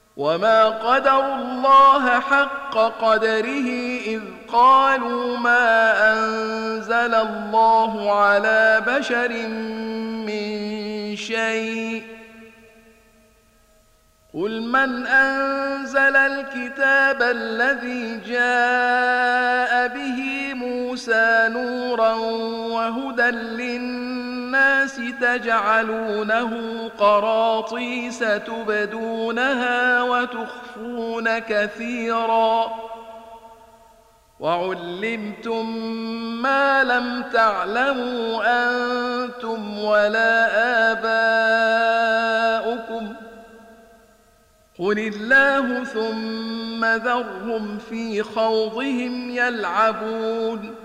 وما قدروا الله حق قدره إذ قالوا ما أنزل الله على بشر من شيء قل من أنزل الكتاب الذي جاء به موسى نورا وهدى للناس تجعلونه قراطيس تبدونها وتخفون كثيرا وعلمتم ما لم تعلموا أنتم ولا آباؤكم قل الله ثم ذرهم في خوضهم يلعبون